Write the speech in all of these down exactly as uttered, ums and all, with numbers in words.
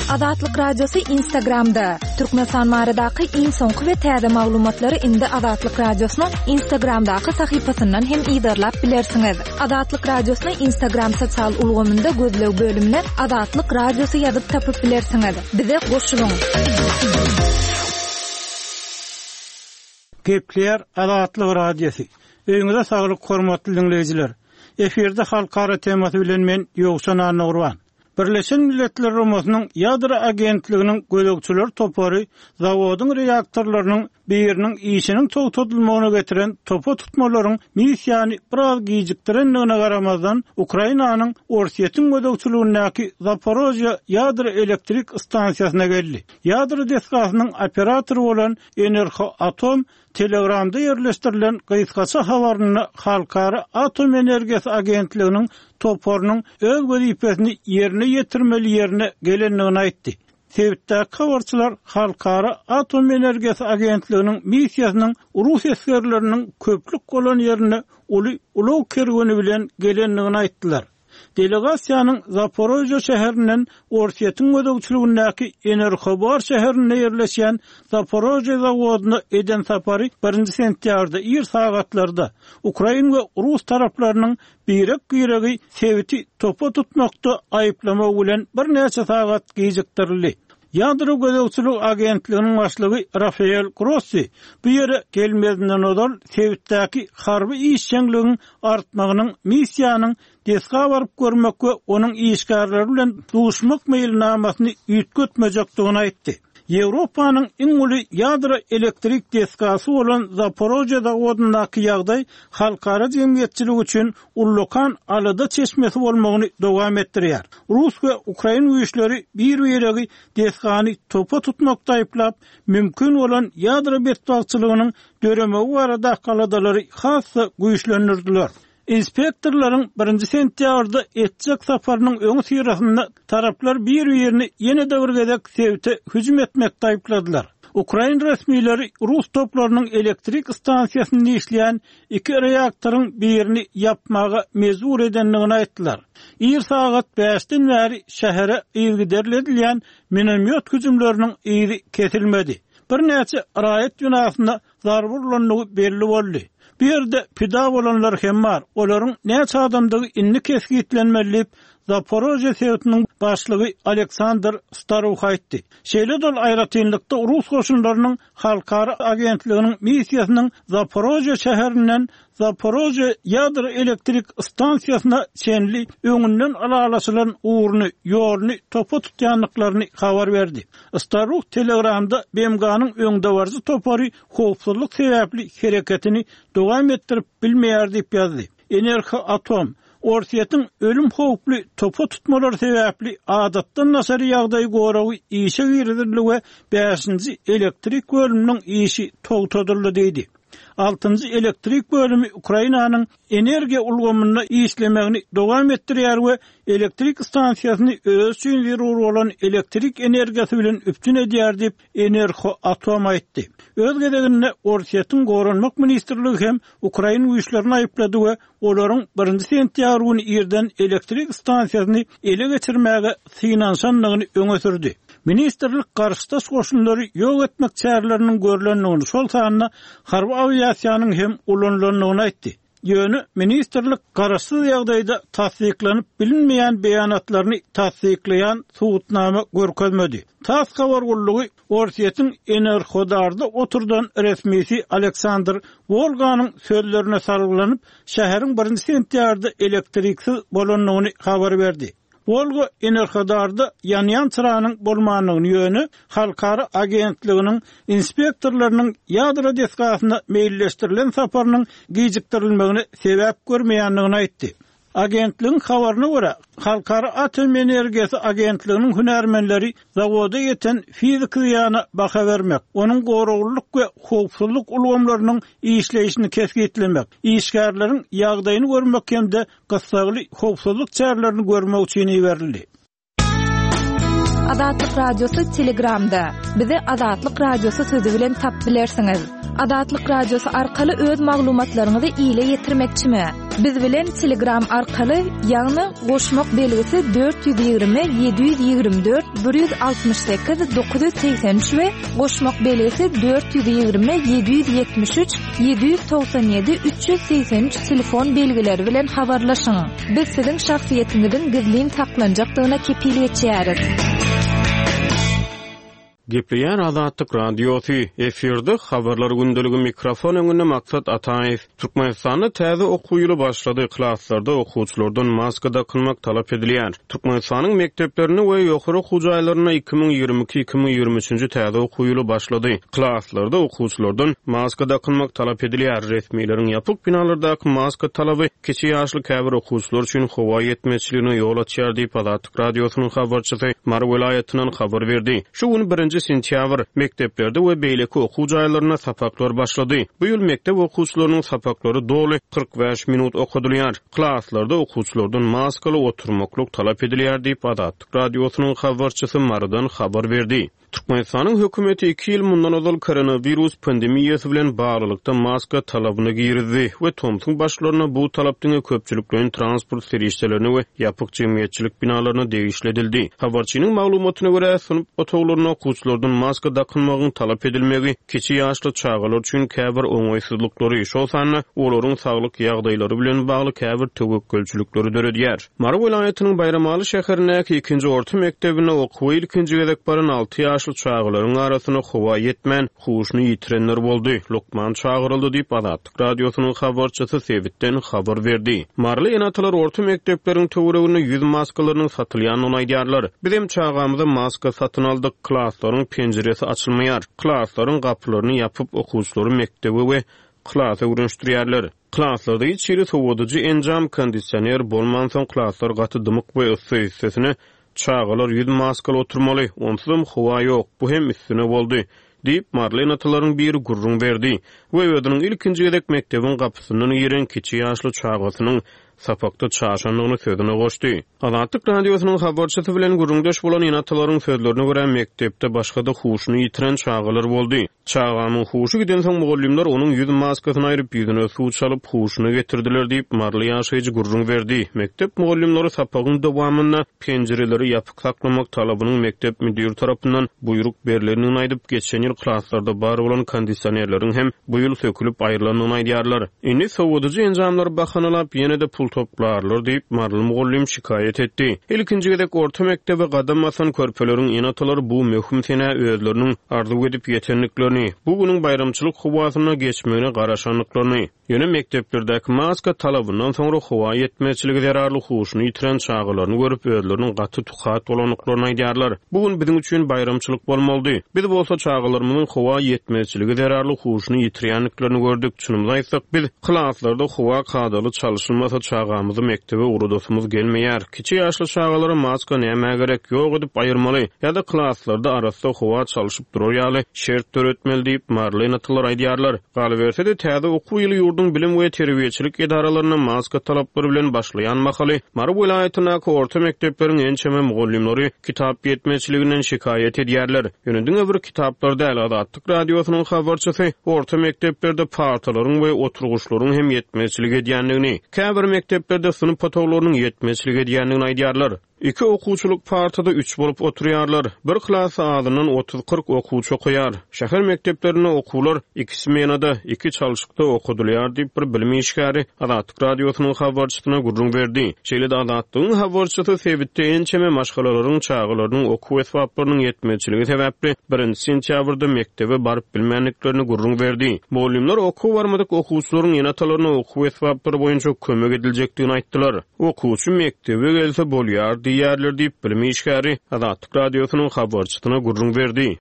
Adatlyk radiosu Instagramda. Türkmenistan maradaky iň soňky we täze maglumatlary indi Adatlyk radiosynyň Instagramdaky sahypasyndan hem ýydarlap bilersiňiz. Adatlyk radiosynyň Instagram sosial ulgamynda gözlew bölümine Adatlyk radiosu ýazyp tapyp bilersiňiz. Bize goşulyň. Gepler Adatlyk radiosu. Öňüňizde saglyk hormatly dinleýijiler. Eferde halkara temasy bilen men Ýogsan Anurwan. Birleşen Milletler Romasynyň ýadra agentliginiň gölekçiler topary zawodyň reaktorlarynyň biriniň işiniň togtadylmagyna getiren topa tutmalaryň missiýany biraz gijikdirendigine garamazdan Ukrainanyň Orsiýetiň gölekçiligindäki Zaporojye ýadra elektrik stansiýasyna geldi. Ýadra deskasynyň operatory bolan Energoatom Telegramda yerleştirilen gysgaça habaryny Halkara Atom Energiýasy Agentliginiň toparynyň öz wezipesini ýerine ýetirmeli ýerine gelendigini aýtdy. Sebäpde habarçylar Halkara Atom Energiýasy Agentliginiň missiýasynyň Rus eskerleriniň köplük bolan ýerine uly ulug kergeni bilen gelendigini aýtdylar. Delegasiýanyň Zaporojye şäherinden Orsiýetiň gödөгçiligindäki Energobar şäherine ýerleşýän Zaporojye zawodyna eden sapary birinji sentýarda ýer sagatlarda Ukraina we Rus taraplarynyň birek gyragi sebäti topa tutmakda aýyplama bilen bir näçe sagat gijikdirildi. Ýadro gödөгçilik agentliginiň başlygy Rafael Grossi bu ýere gelmezden odal sebätdäki harby işçiligiň artmagynyň missiýanyň deska baryp görmek we onuň işgärleri bilen duşmak meýilnamasyny ýetgetmejekdigini aýtdy. Ýewropanyň iň uly ýadro elektrik deskasy bolan Zaporojye zawodundaky ýagdaý halkara jemgyýetçilik üçin ullukan alada çeşmesi bolmagyny dowam etdirýär. Rus we Ukraina güýçleri bir ýeregi deskany topa tutmakda aýplap, mümkin bolan ýadro betbagçylygynyň döremegi barada galadalary hassa güýçlendirdiler. Inspektorlaryň birinji sentýarda etjek saparynyň öňü syrasynda taraplar bir ýerini ýene-de bir gezek sebäpde hüjüm etmekde aýpladylar. Ukraina resmiýetleri Rus toplarynyň elektrik stansiýasynda işleýän iki reaktoryň birini ýapmaga mezur edenligini aýtdylar. Ir sagat beşden bäri şähere ýergiderilýän minomýot hüjümleriniň ýeri kesilmedi. Bir näçe raýat ýunasynda zarburlanlygy belli boldy. Bir yerde pida olanlar hem var. Olaryň näçe adamdygy inni kesgitlenmelip Zaporojye sewtiniň başlygy Aleksandr Starov aýtdy. Şeýle dol aýratynlykda Rus goşunlarynyň halkara agentliginiň missiýasynyň Zaporojye şäherinden Zaporojye ýadro elektrik stansiýasyna çenli öňünden alalaşylan uğurny, ýolny topa tutýanlyklaryny habar berdi. Starov Telegramda B M G'nyň öňde barjy topary howpsuzlyk sebäpli hereketini dowam etdirip bilmeýär diýip ýazdy. Energoatom Orsiýetiň ölüm howply topa tutmalary sebäpli adatdan nasary ýagdaý goragy işe girildi we beşinji elektrik bölüminiň işi togtadyldy diýdi. altynjy elektrik bölümi Ukrainanyň energiýa ulgamyna işlemegini dowam etdirýär we elektrik stansiýasyny öz üçin zerur bolan elektrik energiýasy bilen üptün edýär diýip Energoatom aýtdy. Öz gedeginde Orsiýetiň goranmak ministrligi hem Ukraina güýçlerini aýyplady we olaryň birinji sentýar güni ýerden elektrik stansiýasyny ele geçirmäge synanşanlygyny öňe sürdi. Ministerlik garşydaş goşunlary ýok etmek çäreleriniň görülenligini şol sanyna harby aviasiýanyň hem ulanlanlygyny aýtdy. Ýöne ministerlik garşyz ýagdaýda tasdiklanyp bilinmeýän beýanatlaryny tasdiklaýan suwutnama görkezmedi. Tas habar gullugy Orsiýetiň Energodarda oturdan resmisi Aleksandr Volganyň sözlerine sargylanyp şäheriň birinji sentýarda elektriksiz bolanlygyny habar berdi. Volga Energodarda ýanýan çyranyň bolmanyny ýöne halkara agentliginiň inspektorlarynyň ýadro deskasyna meýilleşdirilen saparynyň gijikdirilmegine sebäp görmeýänligini aýtdy. Agentligiň habaryna görä, Halkara Atom Energiýasy Agentliginiň hünärmenleri zawoda ýeten fizik ýana baha bermek, onuň goruglyk we howpsuzlyk ulgamlarynyň işleýişini kesgitlemek, işgärleriň ýagdaýyny görmek hemde gysgaly howpsuzlyk çärelerini görmek üçin berildi. Adatlyk radiosu Telegramda. Bizi Adatlyk radiosu sözi bilen tap bilersiňiz. Adatlyk radiosu arkaly öz maglumatlaryňyzy ýyle ýetirmekçimi? Biz bilen Telegram arkaly ýagny goşmak belgisi dört yüz ýygrimi yedi yüz ýygrimi dört bir yüz altymyş sekiz dokuz yüz seksen üç we goşmak belgisi dört yüz ýygrimi yedi yüz ýetmiş üç yedi yüz toksan ýedi üç yüz seksen üç telefon belgileri bilen habarlaşyň. Biz siziň şahsiýetiňizden gizlin saklanjakdygyna kepil etýäris. Gepleyen Azatlyk Radiosu efirde habarlar gündeligi mikrofon öňünde maksat Ataýew. Türkmenistanda täze okuw ýyly başlady. Klasslarda okuwçylardan maska takylmak talap edilýär. Türkmenistanyň mekdeplerini we ýokary okuw jaýlaryna iki bin ýygrimi iki iki bin ýygrimi üçinji täze okuw ýyly başlady. Klasslarda okuwçylardan maska takylmak talap edilýär. Resmiýetiň ýapyk binalardaky maska talaby kiçi ýaşly käbir okuwçylar üçin howa ýetmeçiligine ýol açýar diýip Azatlyk Radiosynyň habarçysy Mar welaýatynyň habar berdi. Şu gün birinji sentýabr mekdeplerde we beýleki okuw jaýlaryna sapaklar başlady. Bu ýyl mektep okuwçylarynyň sapaklary doly kırk beş minut okudylýar. Klasslarda okuwçylardan maskaly oturmaklyk talap edilýär diýip Azatlyk Radiosynyň habarçysy Mardan habar berdi. Türkmenistanyň hökümeti iki ýyl mundan ozal koronavirus pandemiýasy bilen baglykda maska talabyny girdi we Tomsun başlaryna bu talapdyň köpçüliklerin transport serişçilerini we ýapyk jemgyýetçilik binalaryna degişledildi. Habarçynyň maglumatyna görä synyp otaglaryna okuwçylardan maska takylmagyň talap edilmegi kiçi ýaşly çağalar üçin käbir oňaýsızlyklary, şol sanly olaryň saglyk ýagdaýlary bilen bagly käbir töwekkülçilikleri döredýär. Mar welaýatynyň Bayramaly şäherindäki ikinji orta mektebine okuw ilkinji gezek baran altı ýaşly çağalaryň arasyna howa ýetmän, huşuny ýitirenler boldy. Lokman çağıryldy diýip Azatlyk Radiosynyň habarçysy Sebitden habar berdi. Marly enatalar orta mekdepleriň töweregine ýüz maskalarynyň satylýanyny aýdýarlar. Biz hem çağamyzda maska satyn aldyk. Klasslaryň penjeresi açylmaýar. Klasslaryň gapylaryny ýapyp okuwçylary mektebe we klassa öwrenşdirýärler. Klasslarda hiç ýeri sowadyjy enjam kondisioner bolmansoň klasslar gaty dymyk we ysy hissesini çağalar ýüz maskal oturmaly. Onsuzam howa ýok. Bu hem üstüne boldy diýip Marlena atalaryň biri gurrun berdi. We ödüniň ilkinji gezek mektebiň gapysynyň ýeren kiçi ýaşly çağasynyň sapakda çaşanlygyny sözüne goşdy. Azatlyk Radiosynyň habarçysy bilen gurrundaş bolan enatalaryň sözlerine görä mektepde başga-da huşuny ýitiren çağalar boldy. Çağamyň huşu giden soň mugallimler onuň ýüz maskasyny aýryp ýüzüne suw çalyp huşuny getirdiler diýip Marly ýaşaýjy gurrun berdi. Mektep mugallimleri sapagyň dowamyna penjereleri ýapyk saklamak talabynyň mektep müdiri tarapyndan buyruk berilýänini aýdyp geçen ýyl klasslarda bar bolan kondisionerleriň hem bu ýyl sökülip aýrylanyny aýdýarlar. Indi sowadyjy enjamlar bahanalap ýene-de pul toplarlar diýip Marly mugallim şikayet etdi. İlkinji gezek orta mektebe gadamasan körpeleriň enatalary bu möhüm sene özleriniň arzuw edip ýetenliklerini, bu günüň bayramçylyk howasyna geçmegine garaşanlyklaryny, ýöne mekteplerdäki maska talabyndan soňra howa ýetmeçiligi zararly huşuny ýitiren çağalaryny görüp özleriniň gaty tuhat bolanlyklaryny aýdýarlar. Bugün biziň üçin bayramçylyk bolmaly. Biz bolsa çağalarymyzyň howa ýetmeçiligi zararly huşuny ýitirýänliklerini gördük. Çynymyzy aýtsak, biz klasslarda howa kadaly çalyşylmasa çağamyzy mektebe urudatymyz gelmeýär. Kiçi ýaşly çağalary maska näme gerek ýok edip aýyrmaly ýa-da klasslarda arasda howa çalyşyp durýarly şert töretmeli diýip Marlena atlar aýdýarlar. Galaberse-de täze okuw ýyly ýurdun bilim we terbiýeçilik edaralaryna maska talaplary bilen başlaýan mahaly Mar welaýatynyň orta mekdepleriň ençeme mugallimleri kitap ýetmeçiliginden şikayet edýärler. Ýönünden öbür kitaplarda Azatlyk Radiosynyň habarçysy orta mekdeplerde partalaryň we oturguçlaryň hem ýetmeçilik edýänligini, käbir mekteplerde sınıf patoglarynyň ýetmeçilik edýänligini aýdýarlar. İki okuwçylyk partada üç bolup oturýarlar. Bir klassa adynyň otuz kırk okuwçy okuýar. Şäher mekteplerine okuwlar iki smenada, iki çalşykda okudylýar diýip bir bilim işgäri Azatlyk Radiosynyň habarçysyna gurrun berdi. Şeýle-de Azatlygyň habarçysy Sebitde ençeme maşgalalaryň çağalarynyň okuw esbaplarynyň ýetmeçiligi sebäpli birinji sentýabrda mektebe baryp bilmänliklerini gurrun berdi. Mugallimler okuw barmadyk okuwçylaryň enatalaryna okuw esbaplary boýunça kömek ediljekdigini aýtdylar. Okuwçy mektebe gelse bolýar diýerler diýip bilim işgäri Azatlyk Radiosynyň habarçysyna gurrun berdi.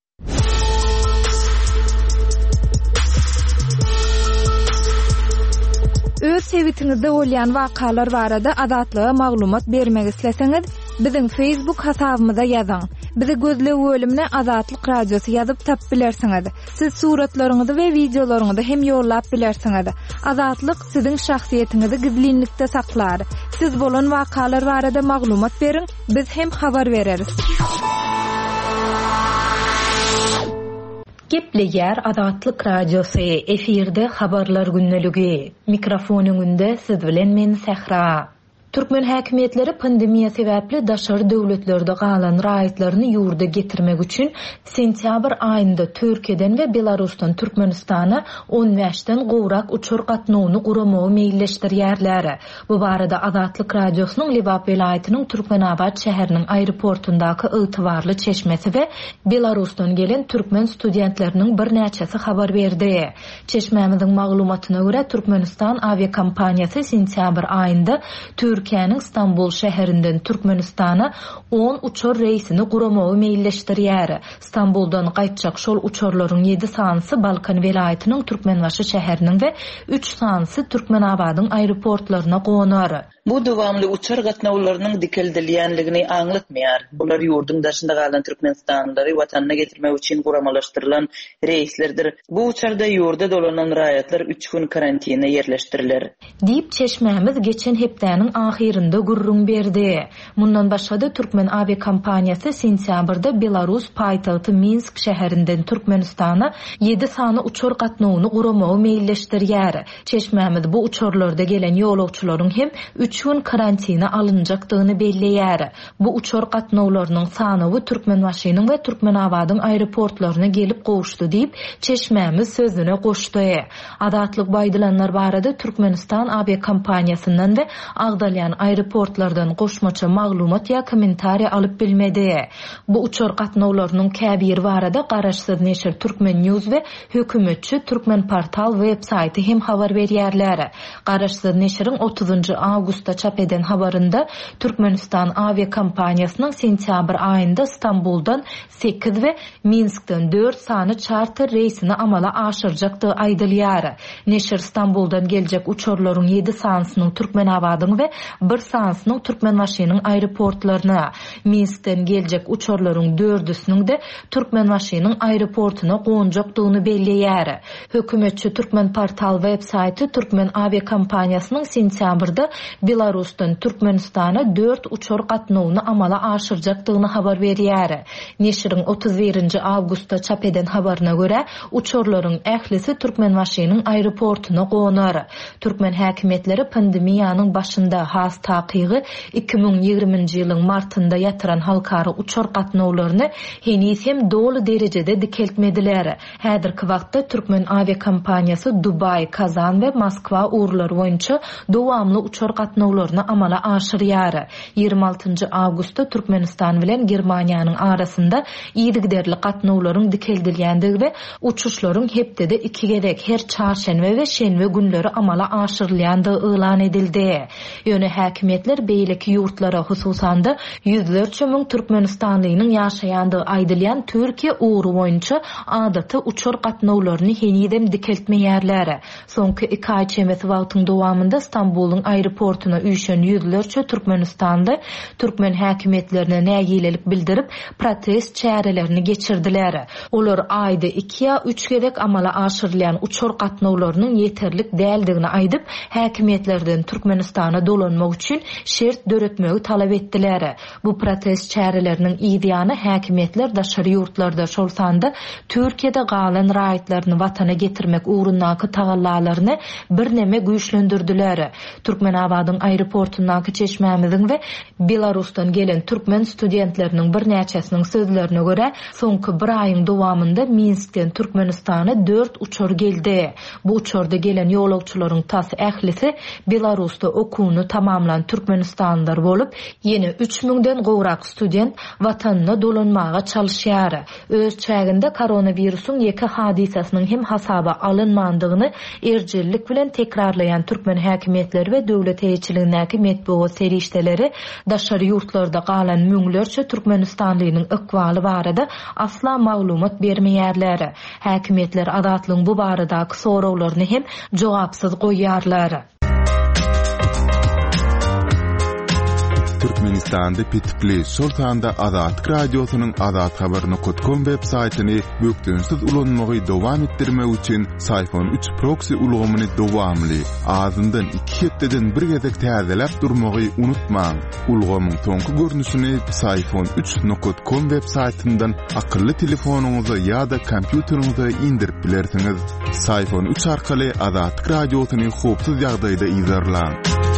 Öz sebitiňizde bolýan wakalar barada Azatlyga maglumat bermek isleseňiz, biziň Facebook hasabymyza ýazyň. Bizi gözle bölümine Azatlyk Radiosu ýazyp tap bilersiňiz. Siz suratlaryňyzy we videolaryňyzy hem ýollap bilersiňiz. Azatlyk siziň şahsiýetiňizi gizlinlikde saklar. Siz bolan wakalar barada maglumat beriň, biz hem habar bereriz. Gepleyer Adatlyk Radiosu efirde habarlar günneligi. Mikrofonun önünde siz bilen men Sehra. Türkmen häkimetleri pandemiya sebäpli daşary döwletlerde galan raýatlaryny ýurda getirmek üçin sentýabr aýynda Türkiýeden we Belarusdan Türkmenistana on beşden gowrak uçur gatnawyny guramagy meýilleşdirýärler. Bu barada Adatlyk Radiosynyň Libap welaýatynyň Türkmenabad şäheriniň aeroportundaky ygtybarly çeşmesi we Belarusdan gelen türkmen studentleriniň bir näçesi habar berdi. Çeşmemiziň maglumatyna görä Türkmenistan aviakompaniyasy sentýabr aýynda Türkiýanyň İstanbul şäherinden Türkmenistana on uçur reýsini guramagy meýilleşdirýär. İstanbuldan gaýtjak şol uçurlaryň ýedi sanyny Balkan welaýatynyň Türkmenbaşy şäheriniň we üç sanyny Türkmenabadyň aeroportlaryna gonar. Bu dowamly uçur gatnawlarynyň dikildilýänligini aňlatmaýar. Bular ýurdun daşynda galan Türkmenistandary watanyna getirmek üçin guramalaşdyrylan reýslerdir. Bu uçarda ýurda dolanan raýatlar üç gün karantina ýerleşdiriler. Diýip çeşmemiz geçen hepdäniň ahirinde gurrun berdi. Mundan başga Türkmen aviakompaniyasy sentýabrda Belarus paýtagty Minsk şäherinden Türkmenistana ýedi sanyny uçur gatnawyny guramagy meýilleşdirýär. Çeşmemiz bu uçurlarda gelen ýolagçylaryň hem üç gün karantina alınjakdygyny belleýär. Bu uçur gatnawlarynyň sanyny Türkmenbaşynyň we Türkmenabadyň aeroportlaryna gelip gowuşdy diýip çeşmemiz sözüne goşdy. Adatlyk baýdylanlar barada Türkmenistan aviakompaniyasyndan we Agdalyan aeroportlardan goşmaça maglumat ýa kommentariýa alyp bilmedi. Bu uçur gatnawlarynyň käbir barada Garaşsyz neşir Türkmen News we hökümetçi Türkmen portal web saýty hem habar berýärler. Garaşsyz neşiriň otuzunçy awgustda çap eden habarında Türkmenistan aviakompaniyasynyň sentýabr aýynda İstanbuldan sekiz we Minskden dört sany charter reýsini amala aşyrjakdygy aýdylýar. Neşir İstanbuldan geljek uçurlaryň ýedi sanynyň Türkmenabadyň we bir sanynyň Türkmenbaşynyň aeroportlaryna, Minskden geljek uçurlaryň dördüsiniň de Türkmenbaşynyň aeroportuna gonjakdygyny belleýär. Hökümetçi Türkmen portal web saýty Türkmen aviakompaniyasynyň sentýabrda Belarusdan Türkmenistana dört uçur gatnawyny amala aşyrjakdygyny habar berýär. Neşiriň otuz birinçi awgustda çap eden habaryna görä, uçurlaryň ählisi Türkmenbaşynyň aeroportuna gonar. Türkmen häkimetleri pandemiýanyň başynda has takygy iki ming ýigriminçi ýylyň martynda ýatyran halkara uçur gatnawlaryny henüz hem dolu derejede dikeltmediler. Häzirki wagtda Türkmen aviakompaniyasy Dubay, Kazan we Moskwa uğurlary boýunça dowamly uçur gatnawlaryny amala aşyrýar. ýygrimi altyncı awgustda Türkmenistan bilen Germaniýanyň arasynda ýygyderli gatnawlaryň dikeldilýändigi we uçuşlaryň hepdede iki gedek her çarşenbe we şenbe günleri amala aşyrylýandygy elan edildi. Ýöne häkimetler beýleki ýurtlara hususanda ýüzlerçe müň Türkmenistanlynyň ýaşaýandygy aýdylýan Türkiýe uğuru boýunça adaty uçur gatnawlaryny henüzem dikeltmeýärler. Soňky iki aý çemesi wagtyň dowamında İstanbul'un aeroportuna üýşen ýüzlerçe Türkmenistanda Türkmen häkimetlerine nägilelik bildirip protest çärelerini geçirdiler. Olar aýda iki ýa üç gerek amala aşyrylýan uçur gatnawlarynyň ýeterlik däldigini aýdyp häkimetlerden Türkmenistana dolanmak üçin şert döretmegi talap etdiler. Bu protest çäreleriniň ýa-da häkimetler daşary ýurtlarda şolsanda Türkiýede galan raýatlaryny watana getirmek uğrundaky tagallalaryny bir neme güýçlendirdiler. Türkmenabadyň aeroportundaky çeşmemiziň we Belarusdan gelen türkmen studentleriniň bir näçesiniň sözlerine görä, soňky bir aýyň dowamında Minskden Türkmenistana dört uçur geldi. Bu uçurda gelen ýolagçylaryň tas ählisi Belarusda okuwuny tamamlan Türkmenistanlylar bolup, ýene üç müňden gowrak student watanyna dolanmaga çalışýar. Öz çäginde koronawirusyň ýeki hadisasynyň hem hasaba alynmandygyny erjellik bilen tekrarlayan Türkmen häkimetleri we döwlet eýetçiligindäki medeniýet serişdeleri daşary ýurtlarda galan müňlerçe Türkmenistanlynyň ykbaly barada asla maglumat bermeýärler. Häkimetler adatlyň bu baradaky sorawlaryny hem jogapsyz goýýarlar. Türkmenistanda pitipli Sultanda Azat Radiosynyň azat haberini nokta com web saytyny bökdünsiz ulanmagy dowam etdirmek üçin Sayfon üç proxy ulgamyny dowamly azyndan iki hepdeden bir gezek täzelep durmagy unutmaň. Ulgamyň soňky görnüşini Sayfon üç nokta com web saytyndan akylly telefonuňyza ýa-da kompýuteriňize indirip bilersiňiz. Sayfon üç arkaly Azat Radiosyny howpsuz ýagdaýda izlerläň.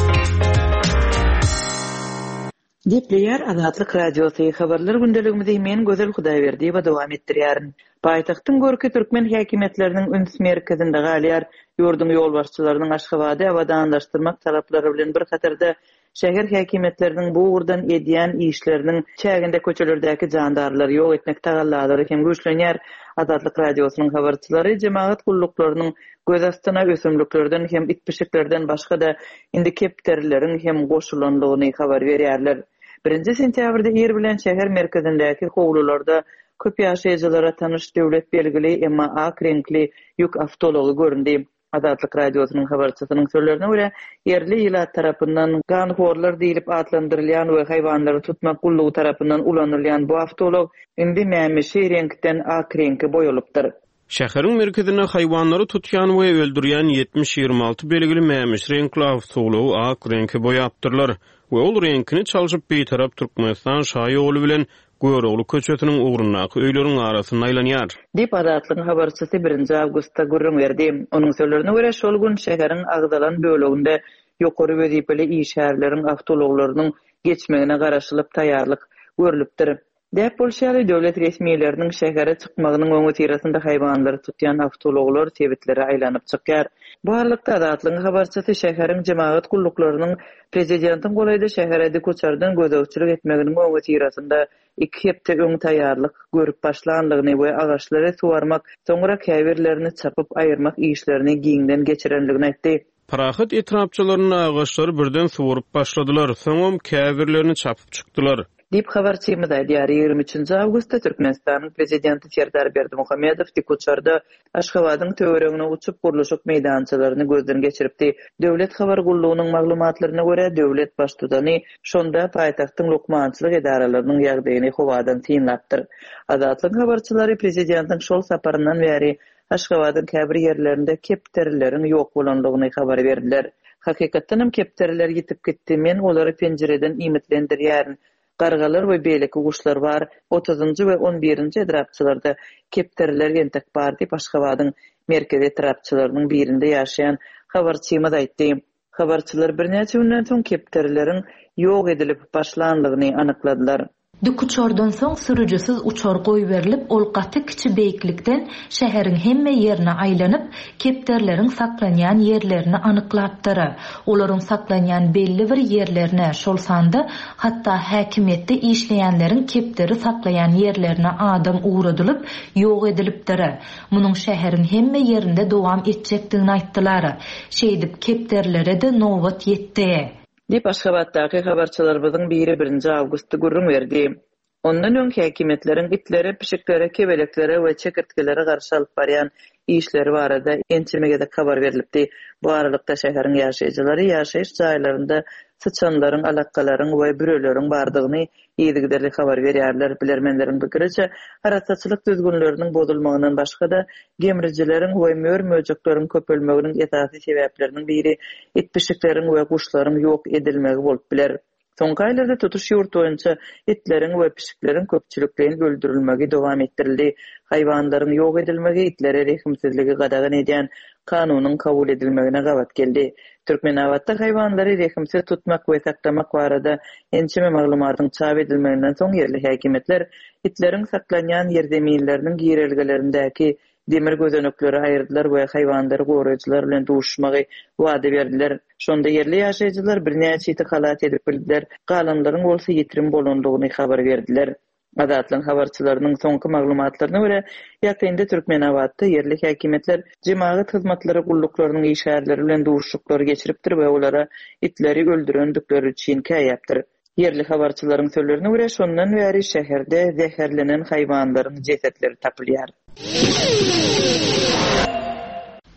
Dipleyer Azatlyk Radiosu habarlar gündeligimizde men Gözel Hudaýberdi we dowam etdirýärin. Paýtagtyň görki türkmen häkimetleriniň üns merkezinde galýar ýurdun ýolbaşçylarynyň Aşgabaty awadanlaşdyrmak talaplary bilen bir hatarda şäher häkimetleriniň bu urdan edýän işleriniň çäginde köçelerdäki jandarlary ýok etmek tagallary hem güýçlenýär. Azatlyk Radiosynyň habarçylary jemaat gulluklarının göz astyna ösümliklerden hem itpişiklerden başga da indi kepterleriň hem goşulanlygyny habar berýärler. birinji sentýabrda ýer bilen şäher merkezindäki howlularda köp ýaşaýjylara tanyş döwlet belgili emma ak renkli ýük awtology göründi. Azatlyk Radiosynyň habarçysynyň sözlerine görä, yerli ýylat tarapyndan ganhorlar diýilip atlandyrylýan we haýwanlary tutmak gullugy tarapyndan ulanylýan bu awtolog indi mämişi renkden ak renki boýalypdyr. Şäheriň merkezine haýwanlary tutýan we öldürýän ýetmiş ýygrima alty belgili mämiş renkli awtology ak renki boýapdyrlar we ol renkini çaljyp beýtarap Türkmenistan şaýy bilen Göreğli köçetiniň uğrundaky öýleriň arasyna aýlanýar. Dip Azatlyk habarçysy birinji awgustda gürrüň berdi. Onuň sözlerine görä şol gün şäheriň agdalan böleginde ýokary wezipeli işärleriň awtologlarynyň geçmegine garaşylyp taýýarlyk görülipdir. Dep bolşary döwlet resmiýetleriniň şähere çykmagynyň öňü tirasynda haýwanlary tutýan awtologlar sebitleri aýlanyp çykýar. Bu aralykda Azatlyk habarçysy şäheriň jemaat gulluklarynyň prezidentiň golayda şäherde köçerden gözegçilik etmeginiň öňü tirasynda iki hepde öň taýýarlyk görüp başlandygyny we agaçlary suwarmak, soňra käbirlerini çapyp aýyrmak işlerini giňden geçirenligini aýtdy. Parahat etrapçylarynyň agaçlary birden suwaryp başladylar, soňam käbirlerini çapyp çykdylar. Dip habarçymyz aýdýar ýygrimi üçinji awgustda Türkmenistanyň prezidenti Serdar Berdimuhammedow Tikuçarda Aşgabatyň töweregine uçup gurulşyk meýdançylaryny gözden geçiripdi. Döwlet habar gullugynyň maglumatlaryna görä döwlet başdudany şonda paýtagtyň lokmançylyk edaralarynyň ýagdaýyny howadan synlapdyr. Azatlyk habarçylary prezidentiň şol saparyndan bäri Aşgabatyň käbir ýerlerinde kepterleriň ýok bolanlygyny habar berdiler. Hakykatdan kepterler ýitip gitdi, men olary penjereden imitlendirýärin. Gargalar we beýleki guşlar bar. otuzunji we on birinji etrapçylarda kepterler gentek bar diýip Aşgabatyň merkezi etrapçylarynyň birinde ýaşaýan habarçymyz aýtdy. Habarçylar birnäçe günden soň kepterleriň ýok edilip başlandygyny anykladylar. Dikuçordan soň sürüjisiz uçar goý berilip, ol gaty kiçi beýiklikden şäheriň hemme ýerine aýlanyp, kepterleriň saklanýan ýerlerini anyklapdyr. Olaryň saklanýan belli bir ýerlerine şol sanda hatda häkimetde işleýänleriň kepteri saklayan ýerlerine adam uğradylyp, ýok edilipdir. Munyň şäheriň hemme ýerinde dowam etjekdigini aýtdylar. Şeýdip kepterlere de nowbat ýetdi. Dip Aşgabatdaky habarçylaryň biri birinji awgustda gürrüň berdi. Ondan öň häkimetleriň itlere, pişiklere, kebeleklere we çekirtkelere garşy alyp barýan işleri barada ençemege de habar berilipdi. Bu aralykda şäheriň ýaşaýjylary ýaşaýyş jaýlarynda sıçanlaryň, alakkalaryň we büreleriň bardygyny ýedigderli habar berýärler. Bilermenleriň pikiriçe, haratçylyk düzgünleriniň bozulmagyndan başga da gemrijileriň we mör möjekleriniň köpelmeginiň esasy sebäpleriniň biri itpişikleriň we guşlaryň ýok edilmegi bolup biler. Soňky aýlarda tutuş ýurt boýunça itleriň we pişikleriň köpçülikden öldürilmegi dowam etdirildi. Haýwanlaryň ýok edilmegi itlere rehimsizligi gadagan edýän kanunyň kabul edilmegine gawat geldi. Türkmenawatda haýwanlary rehimsiz tutmak we saklamak barada ençeme maglumatyň çap edilmeginden soň yerli häkimetler itleriň saklanýan ýerdemirleriniň giýerelgelerindäki demir gözenekleri aýyrdylar we haýwanlary goraýjylar bilen duşmagy wada berdiler. Şonda yerli ýaşaýjylar birnäçe ýyty halat edip bildiler. Galanlaryň bolsa ýetirim bolandygyny habar berdiler. Azatlyk habarçylarynyň soňky maglumatlaryna görä, ýakynda Türkmenawatda yerli häkimetler jemaat hyzmatlary gulluklarının işärleri bilen duşuklary geçiripdir we olara itleri öldürendikleri üçin käýäpdir. Yerli habarçylaryň sözlerine görä, şondan bäri şäherde zäherlenen haýwanlaryň jesetleri tapylýar.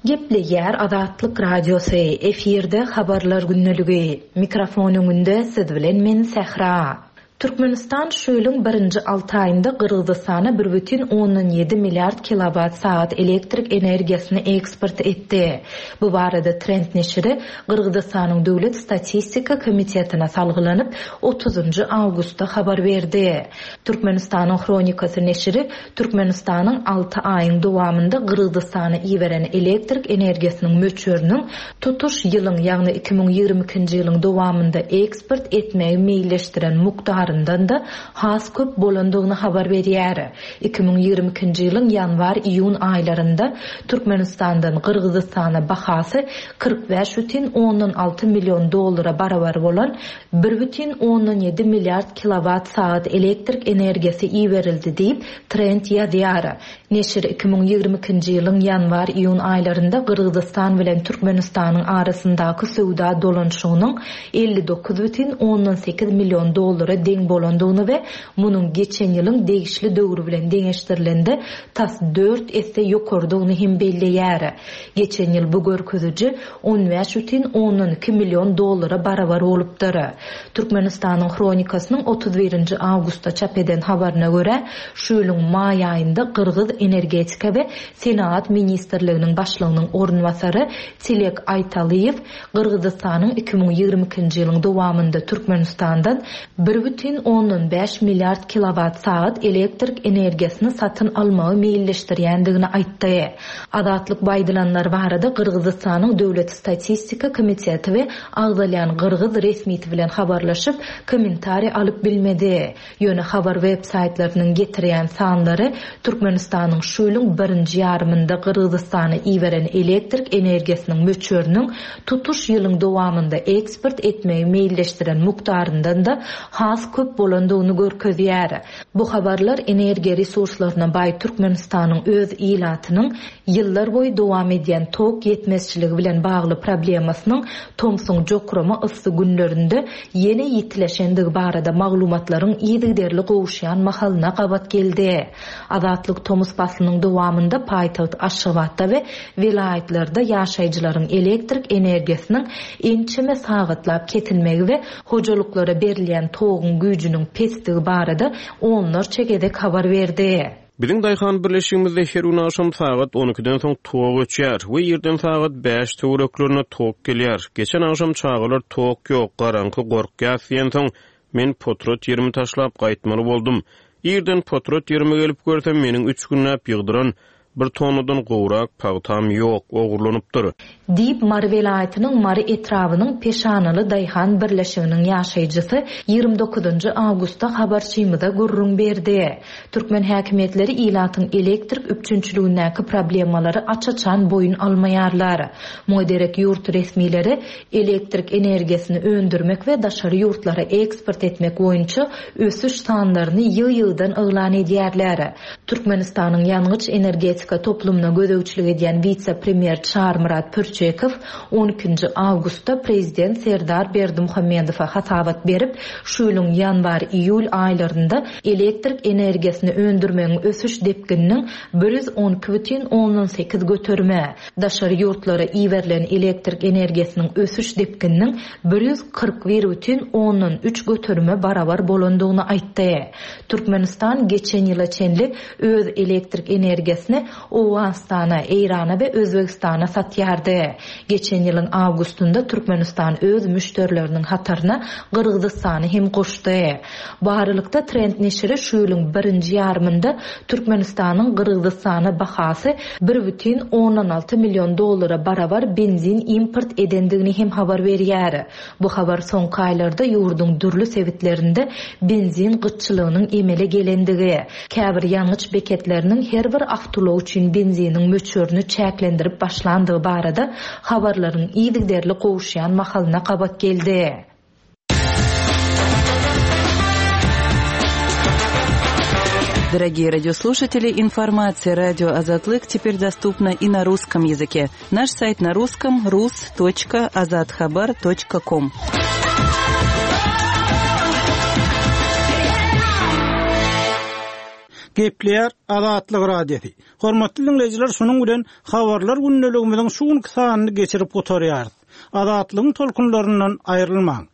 Gepli yer Azatlyk Radiosu efirde habarlar günneligi. Mikrofon öňünde siz bilen men Sehra. Türkmenistan şöylüň birinji alty aýynda Kyrgyzstana bir бүтүн ондон жети milliard kilowat saat elektrik energiýasyny eksport etdi. Bu barada Trend neşiri Kyrgyzstanyň Döwlet Statistika Komitetine salgylanyp otuzunjy awgustda habar berdi. Türkmenistanyň Kronikasy neşiri Türkmenistanyň alty aýyň dowamında Kyrgyzstana iweren elektrik energiýasynyň möçörünün tutuş ýylyň, ýagny iki ming ýygrimi ikinji ýylyň dowamında eksport etmeyi meýilleşdiren mukdar da has köp bolandygyny habar berýär. iki ming ýygrimi ikinji ýylyň ýanwar-iýun aýlarynda Türkmenistandan Kyrgyzstana bahasy kırk beş бүтүн ондон алты million dollara barabar bolan bir бүтүн ондон жети milliard kilowat saat elektrik energiýasy iwerildi diýip Trend ýazýar. Neşir iki ming ýygrimi ikinji ýylyň ýanwar-iýun aýlarynda Kyrgyzstan bilen Türkmenistanyň arasyndaky sowda dolanşygynyň elli dokuz бүтүн ондон sekiz million dollara deň bolandygyny we munyň geçen ýylyň degişli döwrü bilen deňeşdirilende tas dört esse ýokardygyny hem belleýär. Geçen ýyl bu görkeziji on beş бүтүн ондон iki million dollara barabar bolupdyr. Türkmenistanyň Kronikasynyň otuz birinji awgustda çap eden habaryna görä, şu ýylyň may aýynda Kyrgyz energetika we senat ministrliginiň başlygynyň ornwasary Tilek Aytalyýew Kyrgyzstanyň iki ming ýygrimi ikinji ýylyň dowamında Türkmenistandan bir бүтүн ондон beş milliard kilowat saat elektrik energiýasyny satyn almagy meýilleşdirýändigini aýtdy. Azatlyk baýdylanlar barada Kyrgyzstanyň Döwlet Statistika Komiteti we Agdalyan Kyrgyz resmiyeti bilen habarlaşyp kommentari alyp bilmedi. Ýöne habar web saytlarynyň getirýän sanlary Türkmenistanyň şu ýylyň birinji ýarymynda Kyrgyzstana iweren elektrik energiýasynyň möçörünün tutuş ýylyň dowamında eksport etmeyi meýilleşdiren mukdaryndan da has köp bolandygyny görkezýär. Bu habarlar energiýa resurslaryna baý Türkmenistanyň öz ilatynyň ýyllar boýy dowam edýän tok ýetmezçiligi bilen bagly problemasynyň Thomson jokrama ysy günlerinde ýene ýitileşendigi barada maglumatlaryň ýygyderli gowuşýan mahalyna gabat geldi. Azatlyk Tomus basynyň dowamında paýtaht Aşgabatda we vilayetlerde ýaşaýjylaryň elektrik energiýasynyň ençeme sagatlaپ ketilmegi we hojalyklara berilýän toğun güýjüniň pestigi barada onlar çegedek habar berdi. Biziň daýhan birleşigimizde her gün aşam sagat on ikiden soň tog öçýär we ýerden sagat beş töwereklerine tog gelýär. Geçen aşam çağılar tog ýok, garanky gorkýar diýen soň men potrot ýerimi taşlap gaýtmaly boldum. Ýerden potrot ýerime gelip görsem meniň üç günläp ýygdyran bir tonudan gowrak pagtam ýok, ogurlanypdyr. Diýip Mary welaýatynyň Mary etrawynyň Peşanaly daýhan birleşiginiň ýaşaýjysy ýygrimi dokuzunjy awgustda habarçymyda gurrun berdi. Türkmen häkimetleri ilatyň elektrik üçünçüligindäki problemalary açaçan boyun almaýarlar. Moderek ýurt resmileri elektrik energiýasyny öndürmek we daşary ýurtlara eksport etmek boýunça ösüş sanlaryny ýyl-ýyldan elan edýärler. Türkmenistanyň ýangıç energetika toplumuna gödöwçilik edýän vice-premier Çarmurat Pürçekow on ikinji awgustda prezident Serdar Berdimuhammedowa hatabat berip, şu ýylyň ýanwar-iýul aýlarynda elektrik energiýasyny öndürmegiň ösüş depkininiň bir yüz on iki бүтүн ондон sekiz götürme, daşary ýurtlara iwerilen elektrik energiýasynyň ösüş depkininiň bir yüz kırk bir бүтүн ондон üç götürme barabar bolandygyny aýtdy. Türkmenistan geçen ýyla çenli öz elektrik energiýasyny Owganistana, Eýrana we Özbegistana satýardy. Geçen ýylyň awgustunda Türkmenistan öz müşterileriniň hataryna Kyrgyzstany hem goşdy. Barlykda Trend neşiri şu ýylyň birinji ýarymynda Türkmenistanyň Kyrgyzstana bahasy bir бүтүн ондон алты million dollara barabar benzin import edendigini hem habar berýär. Bu habar soňky aýlarda ýurduň dürli sebitlerinde benzin gytçylygynyň emele gelendigi, käbir ýanyç beketleriniň her bir awtolog üçin benzinin möçörünü çäklendirip başlandyğı barada habarlaryň ýygyderli gowuşýan mahalyna gabat geldi. Дорогие радиослушатели, информация радио «Азатлык» теперь доступна и на русском языке. Наш сайт на русском — рус точка азатхабар точка ком. Gepleýär Azatlyk radiosu. Hormatly dinleyijiler, şunuň bilen habarlar günneligimiziň şuň kysanyny geçirip gotarýar. Azatlygyň tolkunlaryndan aýrylmaň.